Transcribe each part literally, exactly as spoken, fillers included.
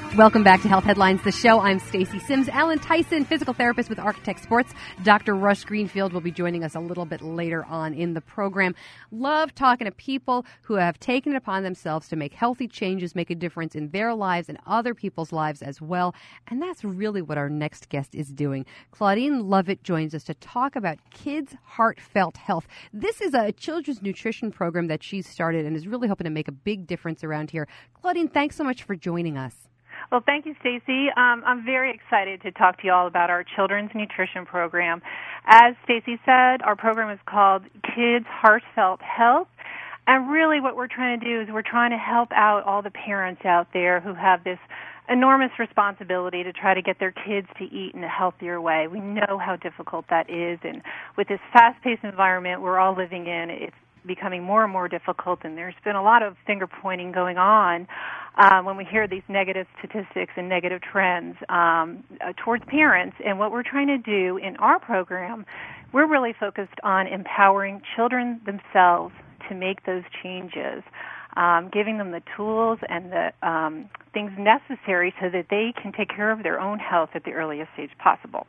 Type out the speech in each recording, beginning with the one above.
Welcome back to Health Headlines, the show. I'm Stacey Sims. Alan Tyson, physical therapist with Architect Sports. Doctor Rush Greenfield will be joining us a little bit later on in the program. Love talking to people who have taken it upon themselves to make healthy changes, make a difference in their lives and other people's lives as well. And that's really what our next guest is doing. Claudine Lovett joins us to talk about kids' heartfelt health. This is a children's nutrition program that she's started and is really hoping to make a big difference around here. Claudine, thanks so much for joining us. Well, thank you, Stacey. Um, I'm very excited to talk to you all about our children's nutrition program. As Stacey said, our program is called Kids Heartfelt Health. And really what we're trying to do is we're trying to help out all the parents out there who have this enormous responsibility to try to get their kids to eat in a healthier way. We know how difficult that is. And with this fast-paced environment we're all living in, it's becoming more and more difficult, and there's been a lot of finger-pointing going on um, when we hear these negative statistics and negative trends um, uh, towards parents. And what we're trying to do in our program, we're really focused on empowering children themselves to make those changes, um, giving them the tools and the um, things necessary so that they can take care of their own health at the earliest stage possible.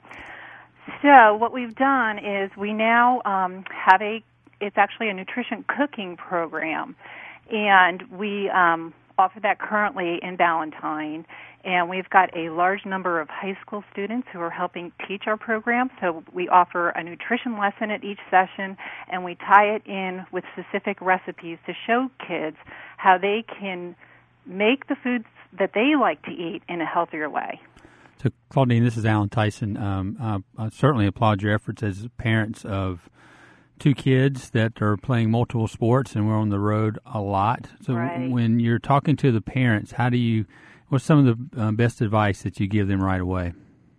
So what we've done is we now um, have a It's actually a nutrition cooking program, and we um, offer that currently in Ballantyne, and we've got a large number of high school students who are helping teach our program. So we offer a nutrition lesson at each session, and we tie it in with specific recipes to show kids how they can make the foods that they like to eat in a healthier way. So, Claudine, this is Alan Tyson. Um, I, I certainly applaud your efforts as parents of two kids that are playing multiple sports, and we're on the road a lot. So right. When you're talking to the parents, how do you, what's some of the uh, best advice that you give them right away?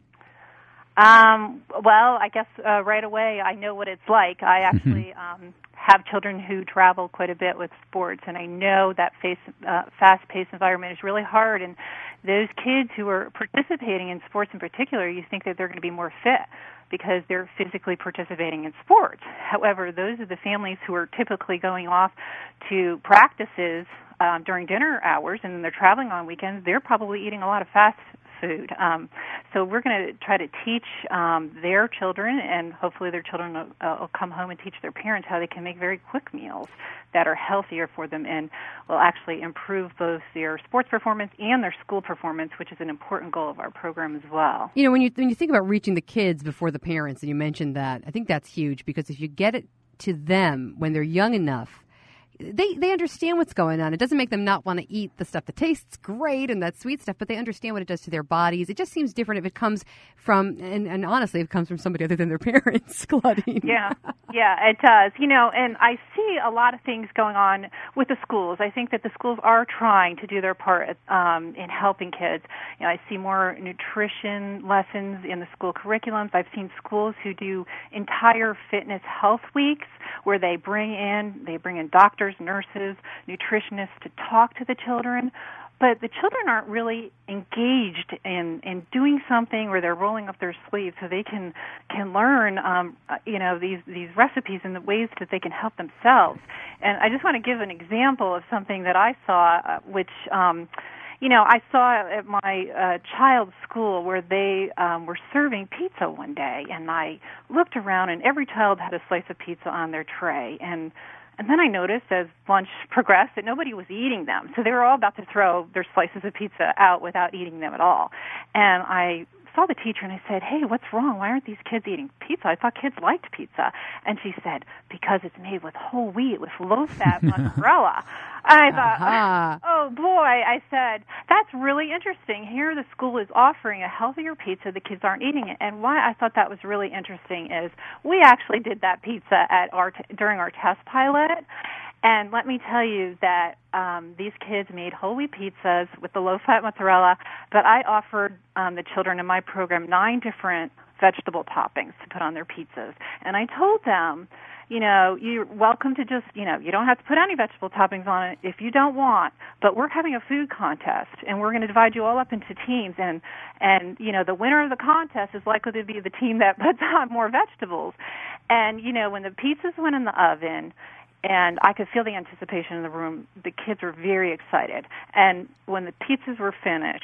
Um, well, I guess uh, right away I know what it's like. I actually um, have children who travel quite a bit with sports, and I know that face, uh, fast-paced environment is really hard. And those kids who are participating in sports in particular, you think that they're going to be more fit because they're physically participating in sports. However, those are the families who are typically going off to practices um, during dinner hours, and they're traveling on weekends. They're probably eating a lot of fast food. Um, so we're going to try to teach um, their children, and hopefully their children will, uh, will come home and teach their parents how they can make very quick meals that are healthier for them and will actually improve both their sports performance and their school performance, which is an important goal of our program as well. You know, when you when you think about reaching the kids before the parents, and you mentioned that, I think that's huge, because if you get it to them when they're young enough, They they understand what's going on. It doesn't make them not want to eat the stuff that tastes great and that sweet stuff, but they understand what it does to their bodies. It just seems different if it comes from, and, and honestly, if it comes from somebody other than their parents, Claudine. Yeah, yeah, it does. You know, and I see a lot of things going on with the schools. I think that the schools are trying to do their part um, in helping kids. You know, I see more nutrition lessons in the school curriculums. I've seen schools who do entire fitness health weeks where they bring in, they bring in doctors, nurses, nutritionists to talk to the children, but the children aren't really engaged in, in doing something where they're rolling up their sleeves so they can can learn, um, you know, these these recipes and the ways that they can help themselves. And I just want to give an example of something that I saw, uh, which. Um, You know, I saw at my uh, child's school where they um, were serving pizza one day, and I looked around, and every child had a slice of pizza on their tray. And and then I noticed as lunch progressed that nobody was eating them. So they were all about to throw their slices of pizza out without eating them at all. And I saw the teacher, and I said, hey, what's wrong? Why aren't these kids eating pizza? I thought kids liked pizza. And she said, because it's made with whole wheat, with low-fat mozzarella. And I thought, uh-huh. oh, boy. I said, that's really interesting. Here the school is offering a healthier pizza. The kids aren't eating it. And why I thought that was really interesting is we actually did that pizza at our t- during our test pilot. And let me tell you that um, these kids made whole wheat pizzas with the low-fat mozzarella, but I offered um, the children in my program nine different vegetable toppings to put on their pizzas. And I told them, you know, you're welcome to just, you know, you don't have to put any vegetable toppings on it if you don't want, but we're having a food contest, and we're going to divide you all up into teams, and, and you know, the winner of the contest is likely to be the team that puts on more vegetables. And, you know, when the pizzas went in the oven, and I could feel the anticipation in the room. The kids were very excited. And when the pizzas were finished,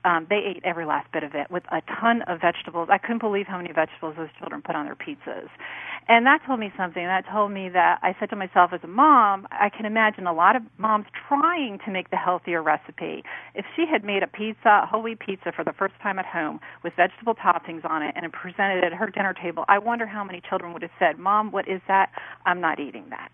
um, they ate every last bit of it with a ton of vegetables. I couldn't believe how many vegetables those children put on their pizzas. And that told me something. That told me that I said to myself as a mom, I can imagine a lot of moms trying to make the healthier recipe. If she had made a pizza, a whole wheat pizza for the first time at home with vegetable toppings on it and presented it at her dinner table, I wonder how many children would have said, Mom, what is that? I'm not eating that.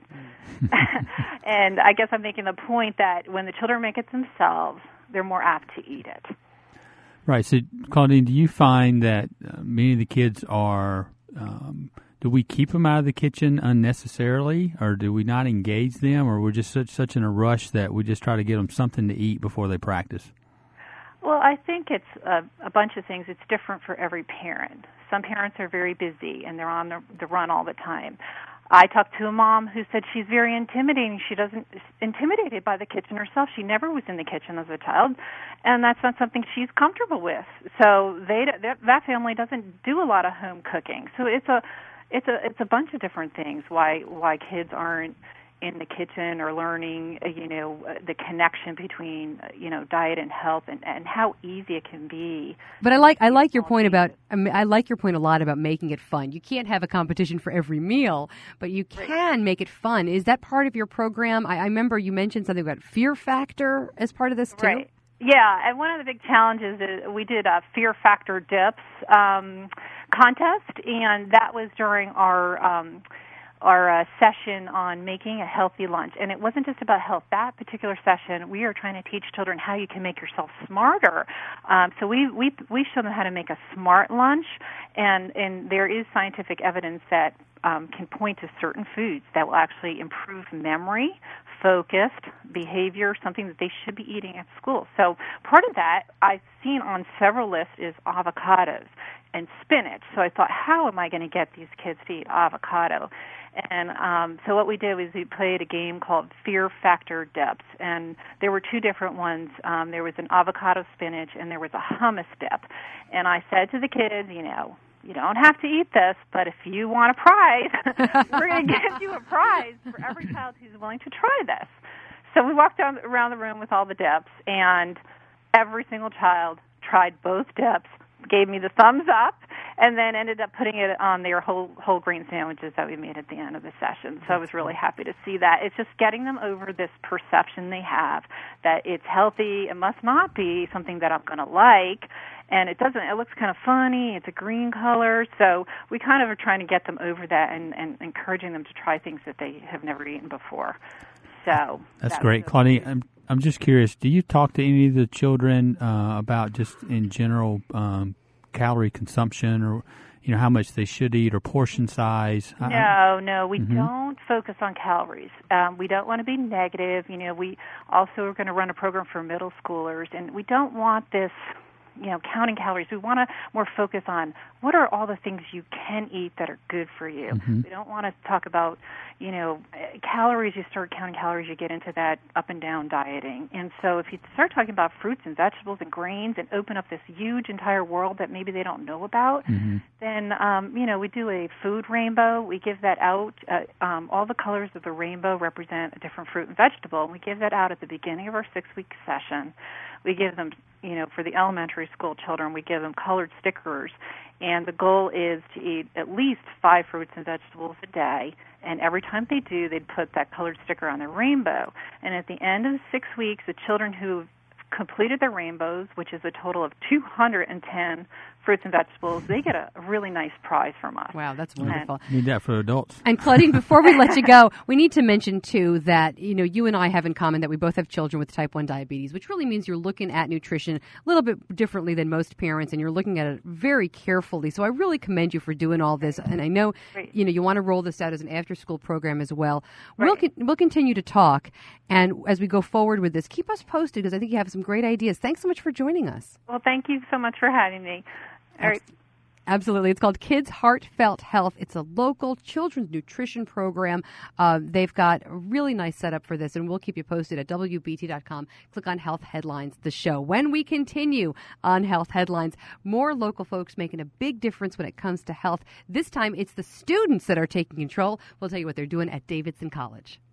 And I guess I'm making the point that when the children make it themselves, they're more apt to eat it. Right. So, Claudine, do you find that uh, many of the kids are, um, do we keep them out of the kitchen unnecessarily, or do we not engage them, or we're just such, such in a rush that we just try to get them something to eat before they practice? Well, I think it's a, a bunch of things. It's different for every parent. Some parents are very busy, and they're on the, the run all the time. I talked to a mom who said she's very intimidating. She doesn't intimidated by the kitchen herself. She never was in the kitchen as a child, and that's not something she's comfortable with. So they that, that family doesn't do a lot of home cooking. So it's a it's a it's a bunch of different things why why kids aren't in the kitchen or learning, you know, the connection between, you know, diet and health, and, and how easy it can be. But I like I like your point about I, mean, I like your point a lot about making it fun. You can't have a competition for every meal, but you can make it fun. Is that part of your program? I, I remember you mentioned something about fear factor as part of this too. Right. Yeah, and one of the big challenges is we did a fear factor dips um, contest, and that was during our um, our uh, session on making a healthy lunch. And it wasn't just about health. That particular session, we are trying to teach children how you can make yourself smarter. Um, so we, we we show them how to make a smart lunch, and, and there is scientific evidence that um, can point to certain foods that will actually improve memory, focused behavior, something that they should be eating at school. So part of that I've seen on several lists is avocados and spinach. So I thought, how am I going to get these kids to eat avocado? And um, so what we did was we played a game called Fear Factor Dips, and there were two different ones. Um, there was an avocado spinach, and there was a hummus dip. And I said to the kids, you know, you don't have to eat this, but if you want a prize, we're going to give you a prize for every child who's willing to try this. So we walked down, around the room with all the dips, and every single child tried both dips, gave me the thumbs up, and then ended up putting it on their whole whole grain sandwiches that we made at the end of the session. So I was really happy to see that. It's just getting them over this perception they have that it's healthy, it must not be something that I'm going to like, and it doesn't, it looks kind of funny, it's a green color. So we kind of are trying to get them over that and, and encouraging them to try things that they have never eaten before. So that's, that's great. Claudine, I'm, I'm just curious, do you talk to any of the children uh, about just in general um, calorie consumption, or you know how much they should eat, or portion size? No, no, we mm-hmm. don't focus on calories. Um, we don't want to be negative. You know, we also are going to run a program for middle schoolers, and we don't want this, you know, counting calories. We want to more focus on what are all the things you can eat that are good for you. Mm-hmm. We don't want to talk about, you know, calories. You start counting calories, you get into that up and down dieting. And so if you start talking about fruits and vegetables and grains and open up this huge entire world that maybe they don't know about, mm-hmm. then, um, you know, we do a food rainbow. We give that out. Uh, um, all the colors of the rainbow represent a different fruit and vegetable. And we give that out at the beginning of our six-week session. We give them, you know, for the elementary school children, we give them colored stickers, and the goal is to eat at least five fruits and vegetables a day, and every time they do, they'd put that colored sticker on their rainbow. And at the end of the six weeks, the children who completed their rainbows, which is a total of two hundred ten fruits and vegetables, they get a really nice prize from us. Wow, that's wonderful. And, need that for adults. And Claudine, before we let you go, we need to mention too that, you know, you and I have in common that we both have children with type one diabetes, which really means you're looking at nutrition a little bit differently than most parents, and you're looking at it very carefully. So I really commend you for doing all this. And I know, right. you know, you want to roll this out as an after-school program as well. Right. We'll con- we'll continue to talk, and as we go forward with this, keep us posted, because I think you have some great ideas. Thanks so much for joining us. Well, thank you so much for having me. All right. Absolutely. It's called Kids Heartfelt Health. It's a local children's nutrition program. Uh, they've got a really nice setup for this, and we'll keep you posted at W B T dot com. Click on Health Headlines, the show. When we continue on Health Headlines, more local folks making a big difference when it comes to health. This time, it's the students that are taking control. We'll tell you what they're doing at Davidson College.